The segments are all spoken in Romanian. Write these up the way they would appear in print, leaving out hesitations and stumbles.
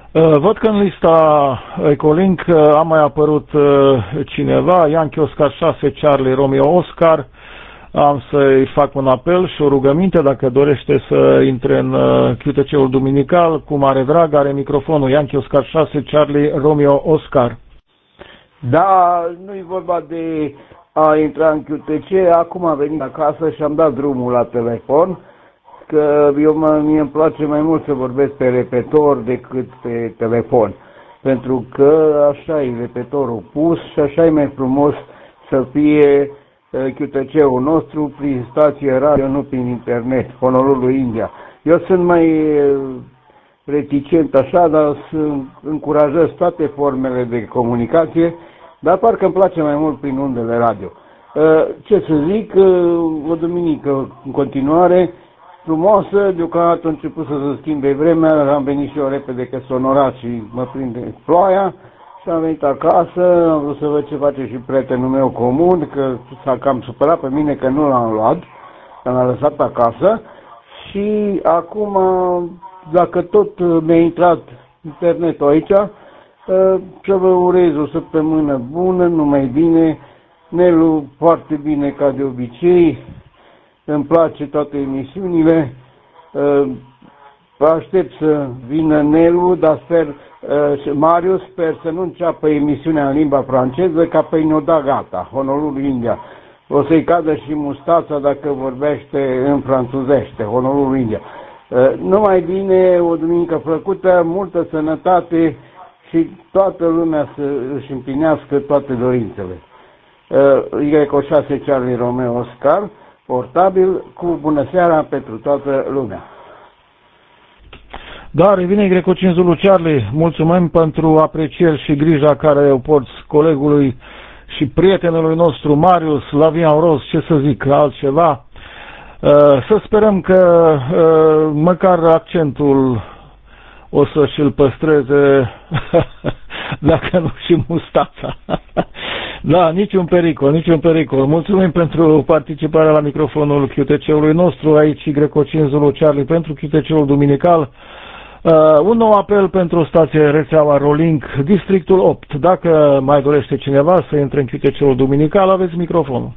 Văd că în lista Ecolink a mai apărut cineva, Yankee Oscar 6, Charlie Romeo Oscar. Am să-i fac un apel și o rugăminte, dacă dorește să intre în QTC-ul duminical, cu mare drag, are microfonul Yankee Oscar 6, Charlie Romeo Oscar. Da, nu-i vorba de a intra în QTC, acum am venit acasă și am dat drumul la telefon, că mie îmi place mai mult să vorbesc pe repetor decât pe telefon, pentru că așa e repetorul pus și așa e mai frumos să fie QTC-ul nostru prin stație radio, nu prin internet, Honolulu, India. Eu sunt mai reticent așa, dar încurajez toate formele de comunicație, dar parcă îmi place mai mult prin undele radio. Ce să zic, o duminică în continuare frumoasă, deocamdată a început să se schimbe vremea, am venit și eu repede că s-a onorat și mă prinde ploaia și am venit acasă, am vrut să văd ce face și prietenul meu comun, că s-a cam supărat pe mine că nu l-am luat, că l-am lăsat acasă și acum, dacă tot mi-a intrat internetul aici, să vă urez o săptămână bună, numai bine, Nelu foarte bine ca de obicei, îmi place toate emisiunile, aștept să vină Nelu, dar sper, Marius, sper să nu înceapă emisiunea în limba franceză, ca pe ne-o da gata, Honolulu, India. O să-i cadă și mustața dacă vorbește în franțuzește, Honolulu, India. Numai bine, o duminică plăcută, multă sănătate și toată lumea să își împlinească toate dorințele. Y6 Charlie Romeo Oscar, portabil, cu bună seara pentru toată lumea. Da, revine Greco 5 Zulu Charlie, mulțumim pentru aprecieri și grija care o porți colegului și prietenului nostru Marius, Lavian Ros, ce să zic, altceva. Să sperăm că măcar accentul o să și-l păstreze, dacă nu și mustața. Da, niciun pericol, niciun pericol. Mulțumim pentru participarea la microfonul QTC-ului nostru, aici Greco 5 Zulu Charlie pentru QTC-ul duminical. Un nou apel pentru stație rețeaua Rolink, Districtul 8. Dacă mai dorește cineva să intre în QTC-ul duminical, aveți microfonul.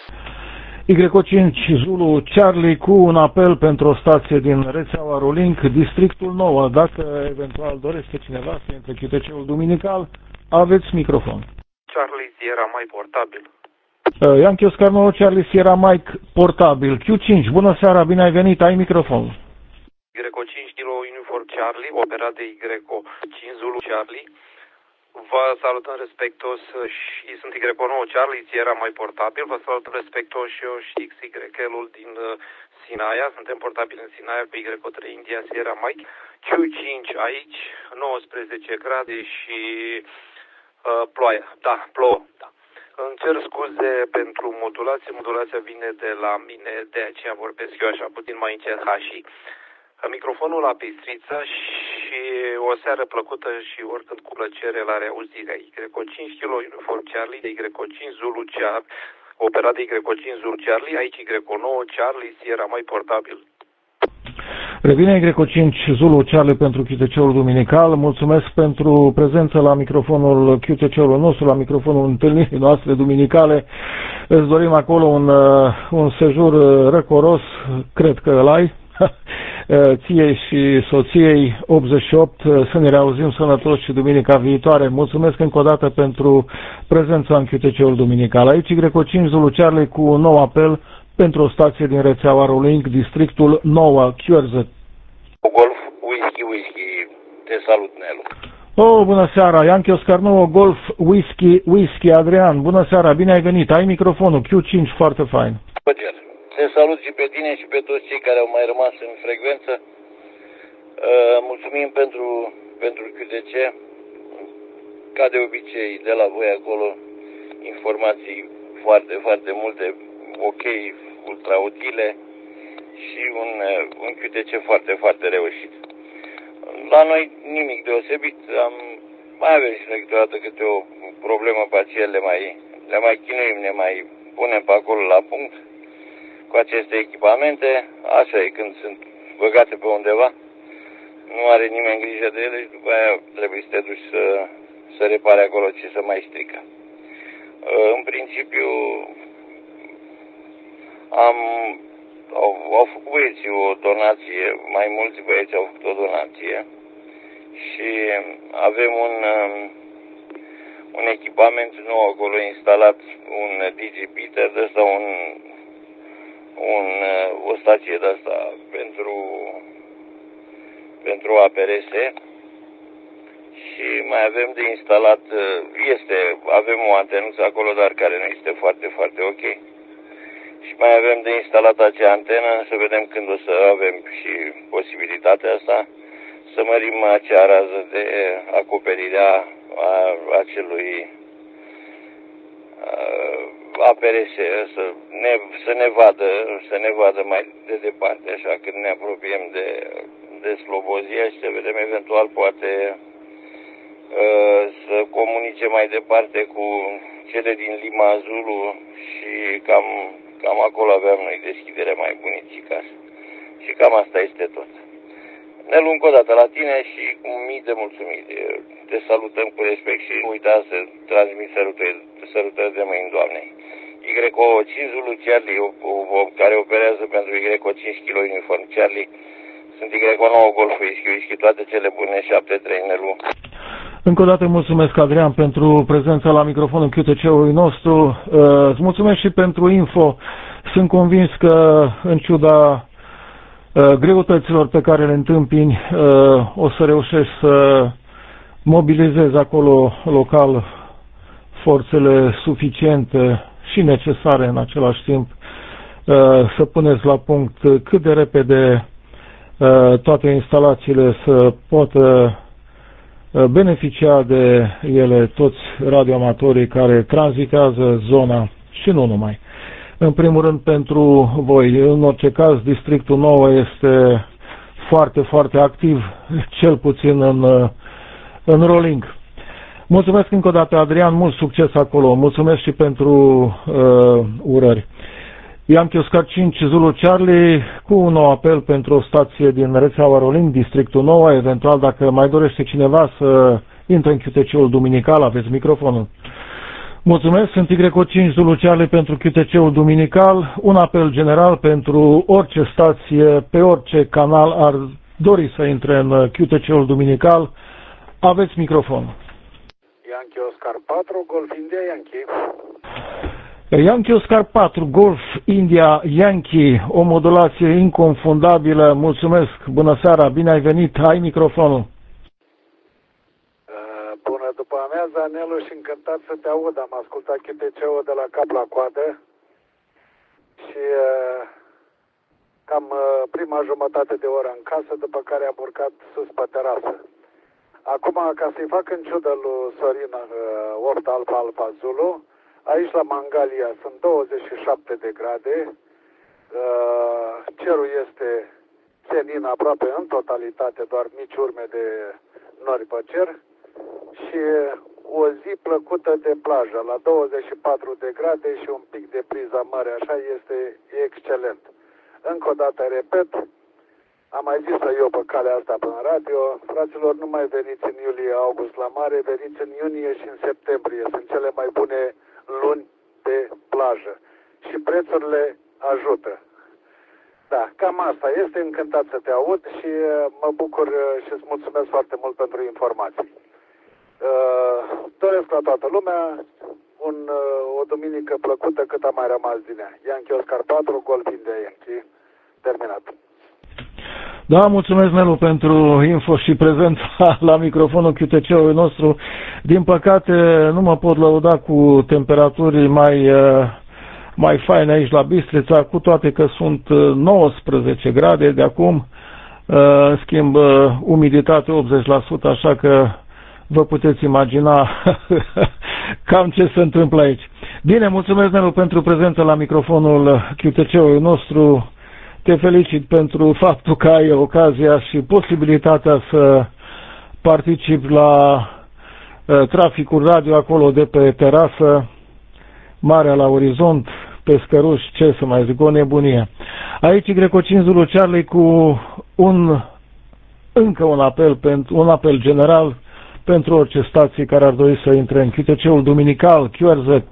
Y5 Zulu Charlie cu un apel pentru o stație din rețeaua Rolink, Districtul 9. Dacă eventual dorește cineva să intre în QTC-ul duminical, aveți microfon. Charlie Sierra Mike portabil. Yankee Oscar 9, Charlie Sierra Mike portabil. Q5, bună seara, bine ai venit, ai microfon. Greco 5 Kilo Uniform Charlie, operat de Greco 5 Zulu Charlie. Vă salutăm respectos și sunt Greco 9 Charlie Sierra Mike portabil. Vă salutăm respectos și eu și XY-ul din Sinaia. Suntem portabili în Sinaia cu Greco 3 India Sierra Mike. Q5 aici, 19 grade și ploaie. Da, plouă, da. Îmi cer scuze pentru modulație. Modulația vine de la mine, de aceea vorbesc eu așa puțin mai încet hași. Microfonul la pistriță și o seară plăcută și oricând cu plăcere la reauzirea. Y5 Kilo Uniform Charlie, de Y5 Zulu Charlie, operat de Y5 Zulu Charlie, aici Y9 Charlie Sierra mai portabil. Revine Y5 Zulu Charlie pentru QTC-ul duminical. Mulțumesc pentru prezența la microfonul QTC-ului nostru, la microfonul întâlnirii noastre duminicale. Îți dorim acolo un sejur răcoros, cred că îl ai. Ție și soției 88, să ne reauzim sănătoși și duminica viitoare. Mulțumesc încă o dată pentru prezența în QTC-ul duminical. Aici Y5 Zulu Charlie cu un nou apel pentru o stație din rețeaua Rolink, Districtul 9, QRZ. Golf, whisky, te salut, Nelu. Oh, bună seara, Yankee Oscar 9, Golf, whisky, Adrian, bună seara, bine ai venit, ai microfonul, Q5, foarte fain. Te salut și pe tine și pe toți cei care au mai rămas în frecvență. Mulțumim pentru QTC. Ca de obicei, de la voi acolo, informații foarte, foarte multe, ok, ultra utile și un QTC foarte, foarte reușit. La noi nimic deosebit, mai avem și noi câteodată câte o problemă pe aceea, le mai chinuim, ne mai punem pe acolo la punct cu aceste echipamente, așa e când sunt băgate pe undeva. nu are nimeni grijă de ele și după aia trebuie să te duci să repare acolo ce se mai strică. În principiu au făcut băieții o donație, mai mulți băieți au făcut o donație și avem un echipament nou acolo instalat, un digibeater de asta, o stație de asta pentru APRS și mai avem de instalat, avem o antenuță acolo, dar care nu este foarte, foarte ok. Și mai avem de instalat acea antenă, să vedem când o să avem și posibilitatea asta, să mărim acea rază de acoperire a acelui APRS, să ne vadă mai de departe, așa, când ne apropiem de Slobozia și să vedem eventual poate să comunice mai departe cu cele din Lima Zulu și cam acolo aveam noi deschidere mai bunițică. Și cam asta este tot. Ne luăm încă o dată la tine și cu mii de mulțumiri. Te salutăm cu respect și nu uita să transmit sărutări de mâini Doamnei. YO5 Zulu Charlie, care operează pentru YO5 kg uniform Charlie, sunt YO9 Golf Whisky, toate cele bune, 7-3 Nelu. Încă o dată mulțumesc, Adrian, pentru prezența la microfonul QTC-ului nostru. Îți mulțumesc și pentru info. Sunt convins că, în ciuda greutăților pe care le întâmpini, o să reușești să mobilizezi acolo local forțele suficiente și necesare în același timp să puneți la punct cât de repede toate instalațiile să poată beneficia de ele toți radioamatorii care tranzitează zona și nu numai. În primul rând pentru voi. În orice caz, Districtul 9 este foarte, foarte activ, cel puțin în rolling. Mulțumesc încă o dată, Adrian, mult succes acolo. Mulțumesc și pentru urări. Yankee Oscar 5 Zulu Charlie cu un nou apel pentru o stație din rețeaua Rolling, Districtul 9. Eventual, dacă mai dorește cineva să intre în QTC-ul duminical, aveți microfonul. Mulțumesc, sunt YO5 Zulu Charlie pentru QTC-ul duminical. Un apel general pentru orice stație, pe orice canal ar dori să intre în QTC-ul duminical. Aveți microfonul. Yankee Oscar 4 Golf India Yankee. Yankee Oscar 4 Golf India Yankee, o modulație inconfundabilă. Mulțumesc, bună seara, bine ai venit, ai microfonul. Bună după amiaza, Nelu, și încântat să te aud. Am ascultat QTC-ul de la cap la coadă și cam prima jumătate de oră în casă, după care am urcat sus pe terasă. Acum, ca să-i fac în ciudă lui Sorin 8 Alfa Alfa Zulu, aici la Mangalia sunt 27 de grade, cerul este senin aproape în totalitate, doar mici urme de nori pe cer și o zi plăcută de plajă la 24 de grade și un pic de priza mare, așa este excelent. Încă o dată repet, am mai zis-o eu pe calea asta pe radio, fraților, nu mai veniți în iulie-august la mare, veniți în iunie și în septembrie, sunt cele mai bune luni de plajă și prețurile ajută. Da, cam asta este, încântat să te aud și mă bucur și îți mulțumesc foarte mult pentru informații. Doresc la toată lumea o duminică plăcută cât a mai rămas din ea. Yankee Oscar 4, Golf India Yankee. Terminat. Da, mulțumesc, Nelu, pentru info și prezența la microfonul QTC-ului nostru. Din păcate, nu mă pot lăuda cu temperaturi mai faine aici la Bistrița, cu toate că sunt 19 grade de acum, în schimb, umiditate 80%, așa că vă puteți imagina cam ce se întâmplă aici. Bine, mulțumesc, Nelu, pentru prezența la microfonul QTC-ului nostru. Te felicit pentru faptul că ai ocazia și posibilitatea să participi la traficul radio acolo de pe terasă, marea la orizont, pescăruși, ce să mai zic, o nebunie. Aici YO5 Zulu Charlie cu un încă un apel general pentru orice stație care ar dori să intre în QTC-ul duminical QRZ.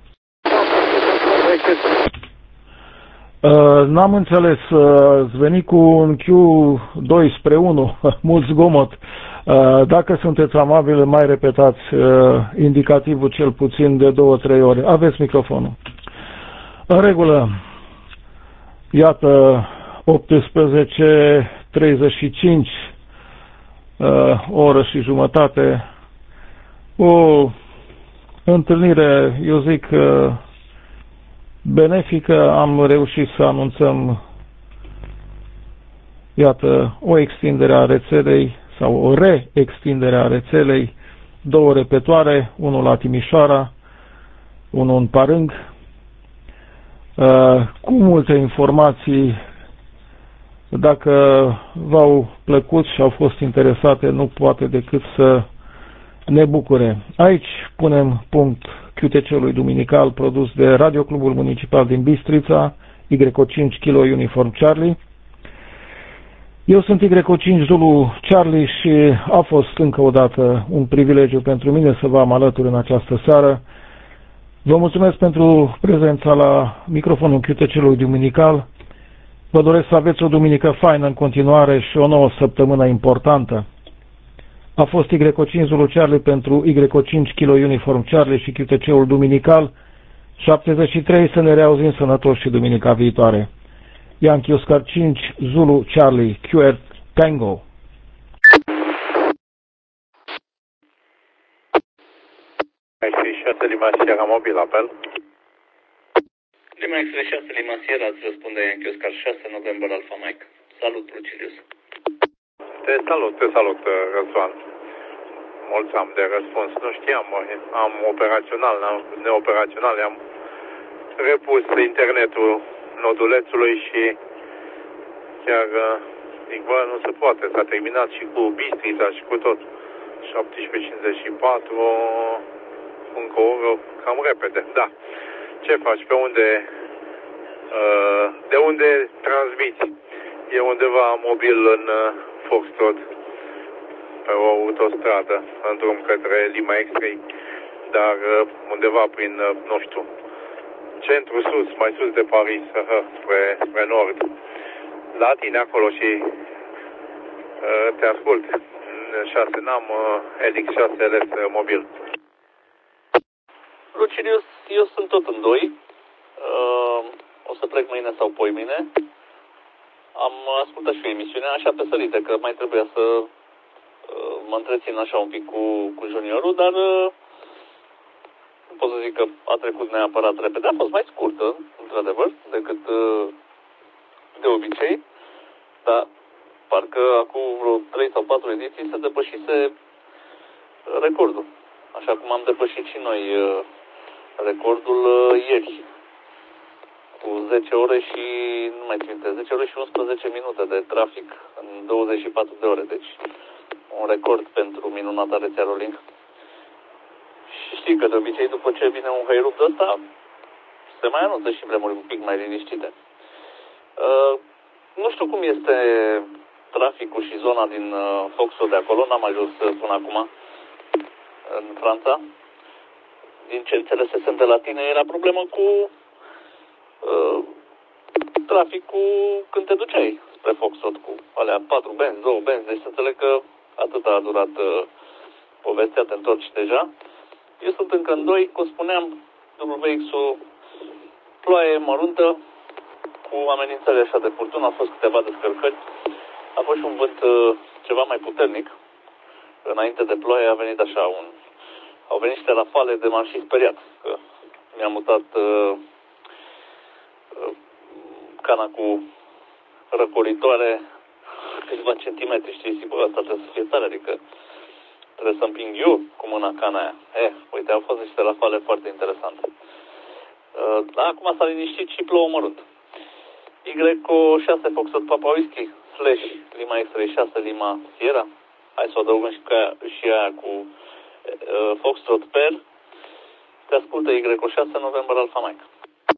N-am înțeles, ați venit cu un Q2 spre 1, mult zgomot. Dacă sunteți amabil, mai repetați indicativul cel puțin de 2-3 ori. Aveți microfonul. În regulă, iată, 18:35, o oră și jumătate, o întâlnire, eu zic, benefică. Am reușit să anunțăm, iată, o extindere a rețelei sau o reextindere a rețelei, 2 repetoare, unul la Timișoara, unul în Parâng, cu multe informații. Dacă v-au plăcut și au fost interesate, nu poate decât să ne bucure. Aici punem punct QTC-ului duminical produs de Radio Clubul Municipal din Bistrița, YO5 Kilo Uniform Charlie. Eu sunt YO5 Zulu Charlie și a fost încă o dată un privilegiu pentru mine să vă am alături în această seară. Vă mulțumesc pentru prezența la microfonul QTC-ului duminical. Vă doresc să aveți o duminică faină în continuare și o nouă săptămână importantă. A fost YO5 Zulu Charlie pentru YO5 Kilo Uniform Charlie și QTC-ul duminical 73. Să ne reauzim sănătoși și duminica viitoare. Yankee Oscar 5 Zulu Charlie QR Tango. X-6 Lima Sierra mobil apel. Lima X-6 Lima Sierra îți răspunde Yankee Oscar 6 November Alpha Mike. Salut, Lucilius. Te salut, Răzvan. Mulți am de răspuns. Nu știam, am operațional, neoperațional, am repus internetul nodulețului și chiar zic, bă, nu se poate. S-a terminat și cu Bistrița și cu tot. 17:54, încă o oră, cam repede. Da. Ce faci? Pe unde? De unde transmiți? E undeva mobil în Foxtrot, pe o autostradă, în drum către Lima X3, dar undeva prin, nu știu, centru sus, mai sus de Paris, spre nord. La tine acolo și te ascult. 6 n-am LX6LS mobil. Lucilius, eu sunt tot în 2. O să trec mâine sau poimine. Am ascultat și emisiunea așa pe sărite, că mai trebuia să mă întrețin așa un pic cu juniorul, dar nu pot să zic că a trecut neapărat repede. A fost mai scurtă, într-adevăr, decât de obicei, dar parcă acum vreo 3 sau 4 ediții se depășise recordul. Așa cum am depășit și noi recordul ieri. Cu 10 ore și, nu mai țin minte, 10 ore și 11 minute de trafic în 24 de ore. Deci, un record pentru minunata rețea Rolling. Și știi că de obicei, după ce vine un heirup de ăsta, se mai anunță și vremuri un pic mai liniștite. Nu știu cum este traficul și zona din Foxtrot de acolo, n-am ajuns până acum în Franța. Din ce înțelesesem de la tine, era problemă cu traficul când te duceai spre Foxtrot cu alea 4 benzi, 2 benzi, deci să înțeleg că atât a durat povestea, te întorci deja. Eu sunt încă în 2, cum spuneam, WX-ul, ploaie măruntă, cu amenințări așa de furtună, au fost câteva descărcări, a fost și un vânt ceva mai puternic. Înainte de ploaie a venit așa au venit niște rafale de m-am și speriat, că mi-am mutat cana cu răcoritoare câțiva centimetri, știi, zic, bă, asta trebuie să fie tare, adică trebuie să împing eu cu mâna cana aia. Uite, au fost niște rafale foarte interesante. Acum s-a liniștit și plouă mărunt. YO6 Foxtrot Papa Whisky / Lima X36 Lima Sierra. Hai să o adăugăm și aia cu Foxtrot Per. Te ascultă YO6 November Alpha Mike.